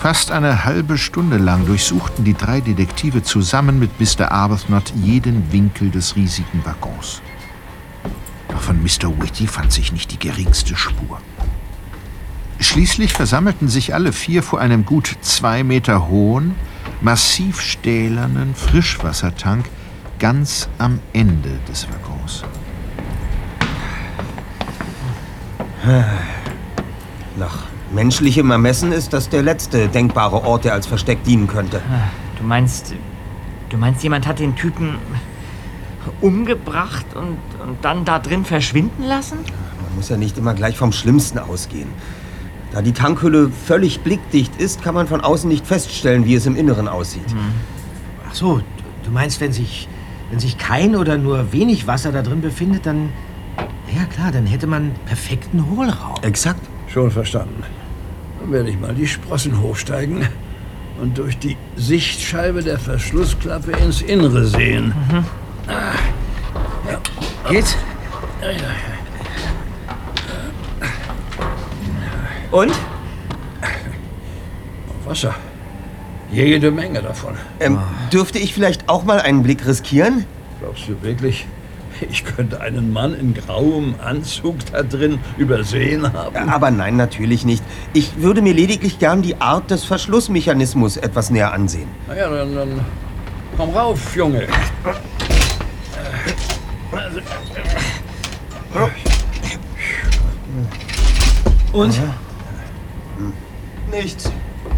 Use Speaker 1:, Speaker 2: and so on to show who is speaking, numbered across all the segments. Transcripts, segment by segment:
Speaker 1: Fast eine halbe Stunde lang durchsuchten die 3 Detektive zusammen mit Mr. Arbuthnot jeden Winkel des riesigen Waggons. Doch von Mr. Whitty fand sich nicht die geringste Spur. Schließlich versammelten sich alle 4 vor einem gut 2 Meter hohen, massiv stählernen Frischwassertank ganz am Ende des Waggons.
Speaker 2: Nach menschlichem Ermessen ist das der letzte denkbare Ort, der als Versteck dienen könnte.
Speaker 3: Du meinst, jemand hat den Typen umgebracht und dann da drin verschwinden lassen?
Speaker 2: Man muss ja nicht immer gleich vom Schlimmsten ausgehen. Da die Tankhülle völlig blickdicht ist, kann man von außen nicht feststellen, wie es im Inneren aussieht.
Speaker 4: Ach so, du meinst, wenn sich kein oder nur wenig Wasser da drin befindet, dann... Ja klar, dann hätte man perfekten Hohlraum.
Speaker 2: Exakt.
Speaker 5: Schon verstanden. Dann werde ich mal die Sprossen hochsteigen und durch die Sichtscheibe der Verschlussklappe ins Innere sehen.
Speaker 4: Geht's?
Speaker 2: Und?
Speaker 5: Wasser. Jede Menge davon.
Speaker 2: Dürfte ich vielleicht auch mal einen Blick riskieren?
Speaker 5: Glaubst du wirklich, ich könnte einen Mann in grauem Anzug da drin übersehen haben?
Speaker 2: Aber nein, natürlich nicht. Ich würde mir lediglich gern die Art des Verschlussmechanismus etwas näher ansehen.
Speaker 5: Na ja, dann komm rauf, Junge.
Speaker 4: Und?
Speaker 2: Nichts.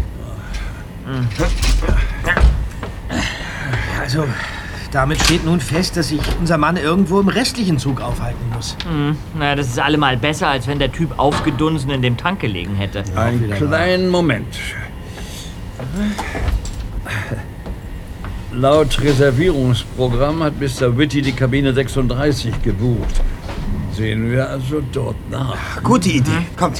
Speaker 4: Also, damit steht nun fest, dass sich unser Mann irgendwo im restlichen Zug aufhalten muss.
Speaker 3: Naja, das ist allemal besser, als wenn der Typ aufgedunsen in dem Tank gelegen hätte.
Speaker 5: Einen kleinen Moment. Laut Reservierungsprogramm hat Mr. Whitty die Kabine 36 gebucht. Sehen wir also dort nach.
Speaker 2: Gute Idee. Kommt.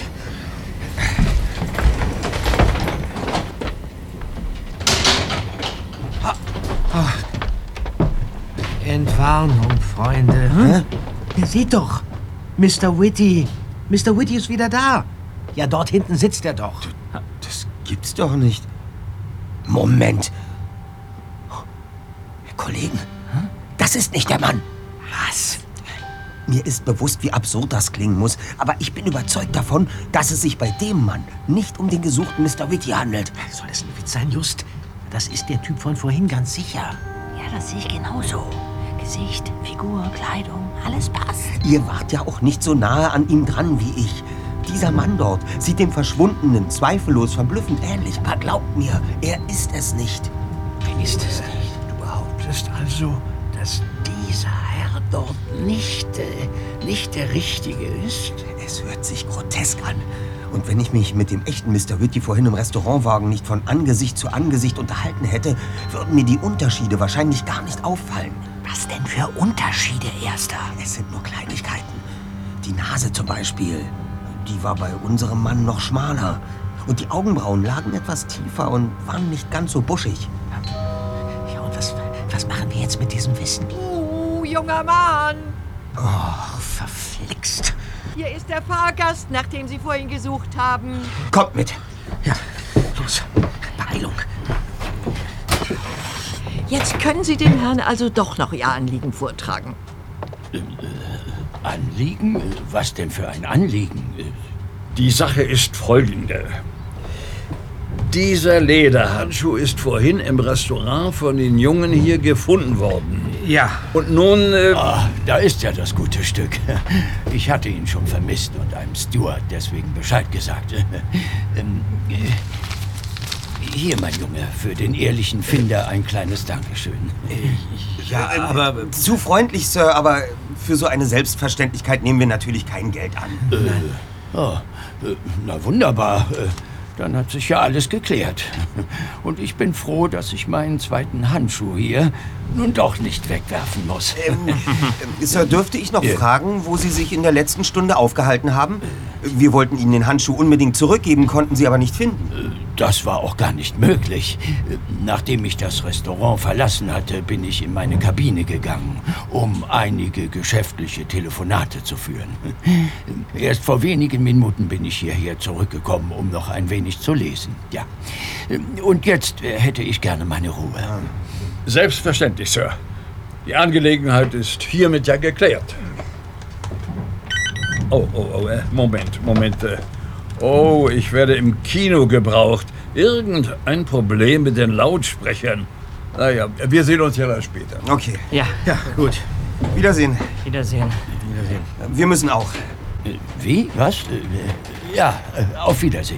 Speaker 4: Entwarnung, Freunde. Ihr seht doch, Mr. Whitty. Mr. Whitty ist wieder da. Ja, dort hinten sitzt er doch.
Speaker 2: Das gibt's doch nicht. Moment. Kollegen, das ist nicht der Mann.
Speaker 4: Was?
Speaker 2: Mir ist bewusst, wie absurd das klingen muss, aber ich bin überzeugt davon, dass es sich bei dem Mann nicht um den gesuchten Mr. Whitty handelt.
Speaker 4: Soll das ein Witz sein, Just? Das ist der Typ von vorhin ganz sicher.
Speaker 6: Ja, das sehe ich genauso. Gesicht, Figur, Kleidung, alles passt.
Speaker 2: Ihr wart ja auch nicht so nahe an ihm dran wie ich. Dieser Mann dort sieht dem Verschwundenen zweifellos verblüffend ähnlich, aber glaubt mir, er ist es nicht.
Speaker 4: Er ist es nicht.
Speaker 5: Du behauptest also, dass dieser Herr dort nicht der Richtige ist?
Speaker 2: Es hört sich grotesk an. Und wenn ich mich mit dem echten Mr. Whitty vorhin im Restaurantwagen nicht von Angesicht zu Angesicht unterhalten hätte, würden mir die Unterschiede wahrscheinlich gar nicht auffallen.
Speaker 6: Was denn für Unterschiede, Erster?
Speaker 2: Es sind nur Kleinigkeiten. Die Nase zum Beispiel, die war bei unserem Mann noch schmaler. Und die Augenbrauen lagen etwas tiefer und waren nicht ganz so buschig.
Speaker 6: Ja, und was machen wir jetzt mit diesem Wissen?
Speaker 7: Junger Mann!
Speaker 4: Oh, verflixt.
Speaker 7: Hier ist der Fahrgast, nach dem Sie vorhin gesucht haben.
Speaker 2: Kommt mit!
Speaker 4: Ja, los. Beeilung.
Speaker 7: Jetzt können Sie dem Herrn also doch noch Ihr Anliegen vortragen.
Speaker 8: Anliegen? Was denn für ein Anliegen?
Speaker 5: Die Sache ist folgende. Dieser Lederhandschuh ist vorhin im Restaurant von den Jungen hier gefunden worden.
Speaker 4: Ja.
Speaker 5: Und nun...
Speaker 8: Da ist ja das gute Stück. Ich hatte ihn schon vermisst und einem Steward deswegen Bescheid gesagt. Hier, mein Junge, für den ehrlichen Finder ein kleines Dankeschön.
Speaker 4: Ja, aber...
Speaker 2: Zu freundlich, Sir, aber für so eine Selbstverständlichkeit nehmen wir natürlich kein Geld an.
Speaker 8: Na wunderbar. Dann hat sich ja alles geklärt. Und ich bin froh, dass ich meinen zweiten Handschuh hier nun doch nicht wegwerfen muss.
Speaker 2: Sir, dürfte ich noch fragen, wo Sie sich in der letzten Stunde aufgehalten haben? Wir wollten Ihnen den Handschuh unbedingt zurückgeben, konnten Sie aber nicht finden.
Speaker 8: Das war auch gar nicht möglich. Nachdem ich das Restaurant verlassen hatte, bin ich in meine Kabine gegangen, um einige geschäftliche Telefonate zu führen. Erst vor wenigen Minuten bin ich hierher zurückgekommen, um noch ein wenig zu lesen. Ja. Und jetzt hätte ich gerne meine Ruhe.
Speaker 5: Selbstverständlich, Sir. Die Angelegenheit ist hiermit ja geklärt. Moment. Oh, ich werde im Kino gebraucht. Irgendein Problem mit den Lautsprechern. Naja, wir sehen uns ja dann später.
Speaker 2: Okay.
Speaker 3: Ja,
Speaker 4: Ja, gut.
Speaker 2: Wiedersehen.
Speaker 3: Wiedersehen.
Speaker 2: Wir müssen auch.
Speaker 8: Wie? Was? Ja, auf Wiedersehen.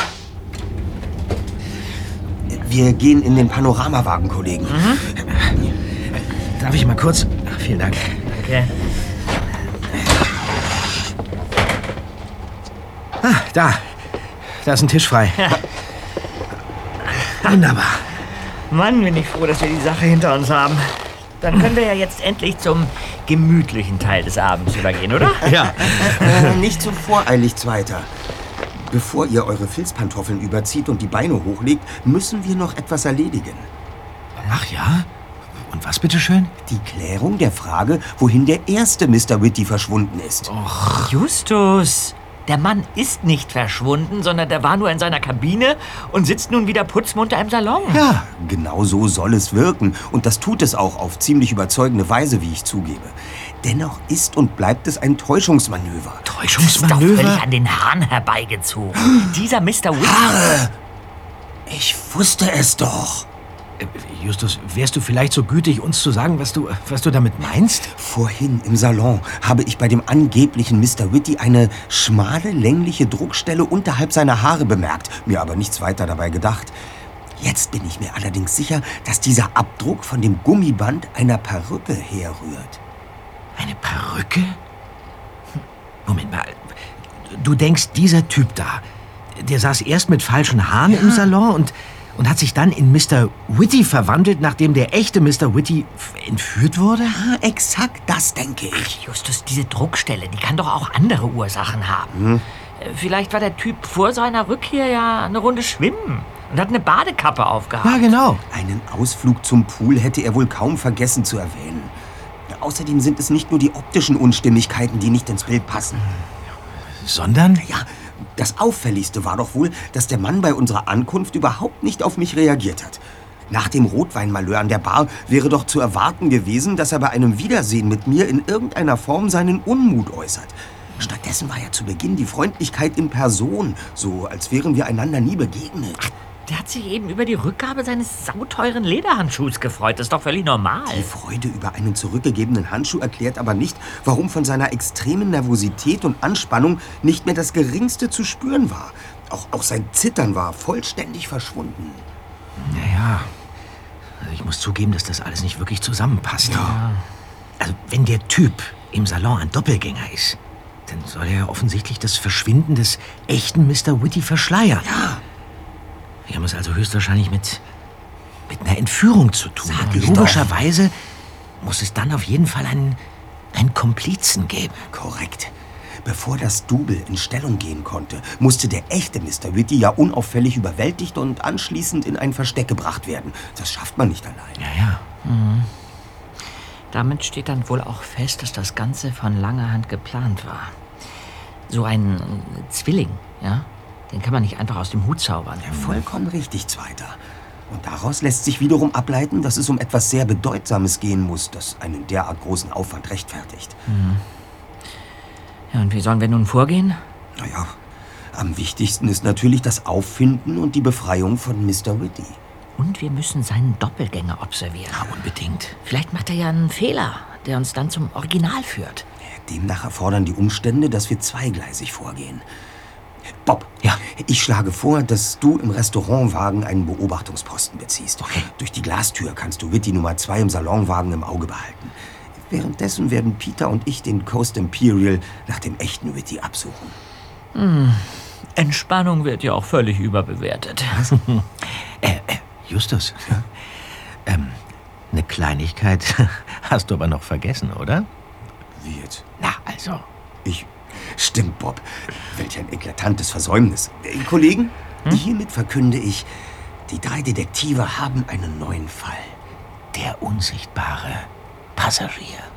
Speaker 2: Wir gehen in den Panoramawagen, Kollegen.
Speaker 4: Darf ich mal kurz? Ach, vielen Dank.
Speaker 3: Okay.
Speaker 4: Ah, da. Da ist ein Tisch frei. Wunderbar.
Speaker 3: Mann, bin ich froh, dass wir die Sache hinter uns haben. Dann können wir ja jetzt endlich zum gemütlichen Teil des Abends übergehen, oder?
Speaker 4: Ja.
Speaker 2: Nicht so voreilig, Zweiter. Bevor ihr eure Filzpantoffeln überzieht und die Beine hochlegt, müssen wir noch etwas erledigen.
Speaker 4: Ach ja? Und was bitteschön?
Speaker 2: Die Klärung der Frage, wohin der erste Mr. Whitty verschwunden ist.
Speaker 3: Justus, der Mann ist nicht verschwunden, sondern der war nur in seiner Kabine und sitzt nun wieder putzmunter im Salon.
Speaker 2: Ja, genau so soll es wirken. Und das tut es auch auf ziemlich überzeugende Weise, wie ich zugebe. Dennoch ist und bleibt es ein Täuschungsmanöver.
Speaker 3: Das ist doch völlig an den Haaren herbeigezogen. Dieser Mr. Whitty...
Speaker 2: Haare! Ich wusste es doch.
Speaker 4: Justus, wärst du vielleicht so gütig, uns zu sagen, was du damit meinst?
Speaker 2: Vorhin im Salon habe ich bei dem angeblichen Mr. Whitty eine schmale, längliche Druckstelle unterhalb seiner Haare bemerkt, mir aber nichts weiter dabei gedacht. Jetzt bin ich mir allerdings sicher, dass dieser Abdruck von dem Gummiband einer Perücke herrührt.
Speaker 4: Eine Perücke? Moment mal. Du denkst, dieser Typ da, der saß erst mit falschen Haaren im Salon und hat sich dann in Mr. Whitty verwandelt, nachdem der echte Mr. Whitty entführt wurde?
Speaker 2: Ja, exakt das denke ich.
Speaker 3: Justus, diese Druckstelle, die kann doch auch andere Ursachen haben. Vielleicht war der Typ vor seiner Rückkehr ja eine Runde schwimmen und hat eine Badekappe aufgehabt.
Speaker 4: Ja, genau.
Speaker 2: Einen Ausflug zum Pool hätte er wohl kaum vergessen zu erwähnen. Außerdem sind es nicht nur die optischen Unstimmigkeiten, die nicht ins Bild passen.
Speaker 4: Sondern?
Speaker 2: Ja, das Auffälligste war doch wohl, dass der Mann bei unserer Ankunft überhaupt nicht auf mich reagiert hat. Nach dem Rotweinmalheur an der Bar wäre doch zu erwarten gewesen, dass er bei einem Wiedersehen mit mir in irgendeiner Form seinen Unmut äußert. Stattdessen war ja zu Beginn die Freundlichkeit in Person, so als wären wir einander nie begegnet.
Speaker 3: Der hat sich eben über die Rückgabe seines sauteuren Lederhandschuhs gefreut. Das ist doch völlig normal.
Speaker 2: Die Freude über einen zurückgegebenen Handschuh erklärt aber nicht, warum von seiner extremen Nervosität und Anspannung nicht mehr das Geringste zu spüren war. Auch sein Zittern war vollständig verschwunden.
Speaker 4: Naja, also ich muss zugeben, dass das alles nicht wirklich zusammenpasst. Ja. Also wenn der Typ im Salon ein Doppelgänger ist, dann soll er ja offensichtlich das Verschwinden des echten Mr. Whitty verschleiern.
Speaker 2: Ja.
Speaker 4: Wir haben es also höchstwahrscheinlich mit einer Entführung zu tun.
Speaker 2: Sag
Speaker 4: Und
Speaker 2: ich
Speaker 4: logischerweise muss es dann auf jeden Fall einen Komplizen geben.
Speaker 2: Korrekt. Bevor das Double in Stellung gehen konnte, musste der echte Mr. Whitty ja unauffällig überwältigt und anschließend in ein Versteck gebracht werden. Das schafft man nicht allein.
Speaker 4: Ja.
Speaker 3: Damit steht dann wohl auch fest, dass das Ganze von langer Hand geplant war. So ein Zwilling, ja? Den kann man nicht einfach aus dem Hut zaubern.
Speaker 2: Ja, vollkommen richtig, Zweiter. Und daraus lässt sich wiederum ableiten, dass es um etwas sehr Bedeutsames gehen muss, das einen derart großen Aufwand rechtfertigt.
Speaker 3: Ja, und wie sollen wir nun vorgehen?
Speaker 2: Naja, am wichtigsten ist natürlich das Auffinden und die Befreiung von Mr. Whitty.
Speaker 3: Und wir müssen seinen Doppelgänger observieren.
Speaker 4: Ja, unbedingt.
Speaker 3: Vielleicht macht er ja einen Fehler, der uns dann zum Original führt.
Speaker 2: Demnach erfordern die Umstände, dass wir zweigleisig vorgehen. Bob,
Speaker 4: Ja.
Speaker 2: ich schlage vor, dass du im Restaurantwagen einen Beobachtungsposten beziehst.
Speaker 4: Okay.
Speaker 2: Durch die Glastür kannst du Whitty Nummer 2 im Salonwagen im Auge behalten. Währenddessen werden Peter und ich den Coast Imperial nach dem echten Whitty absuchen.
Speaker 3: Entspannung wird ja auch völlig überbewertet.
Speaker 4: Justus. Ja? Eine Kleinigkeit hast du aber noch vergessen, oder?
Speaker 2: Wie jetzt?
Speaker 4: Na, also.
Speaker 2: Stimmt, Bob. Welch ein eklatantes Versäumnis. Kollegen? Hiermit verkünde ich, die 3 Detektive haben einen neuen Fall.
Speaker 8: Der unsichtbare Passagier.